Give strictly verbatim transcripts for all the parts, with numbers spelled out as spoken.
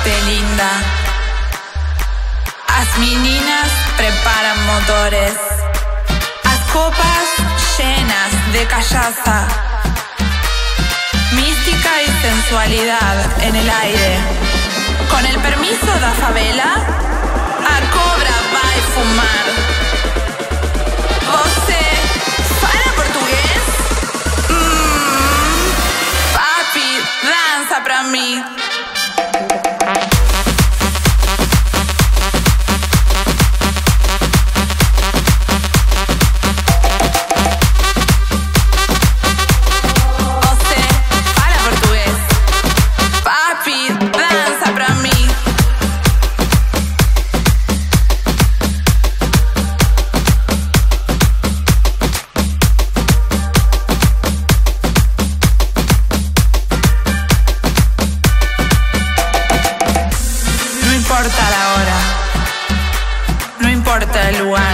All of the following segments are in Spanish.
parte linda. As meninas preparan motores, as copas llenas de callaza, mística y sensualidad en el aire. Con el permiso da favela, a cobra vai fumar. Você fala português? Mmm, papi, dança pra mim. No importa la hora, no importa el lugar.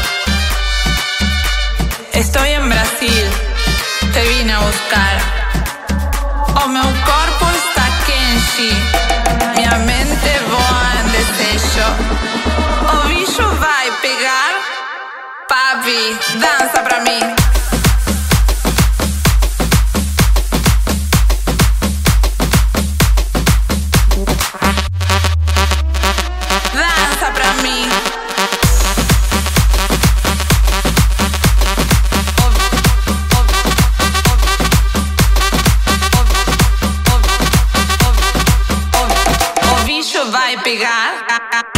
Estoy en Brasil, te vine a buscar. O meu corpo está quente, minha mente voa en desejo. O bicho vai pegar, papi, dança pra mim. Dança pra mim. O bicho vai pegar.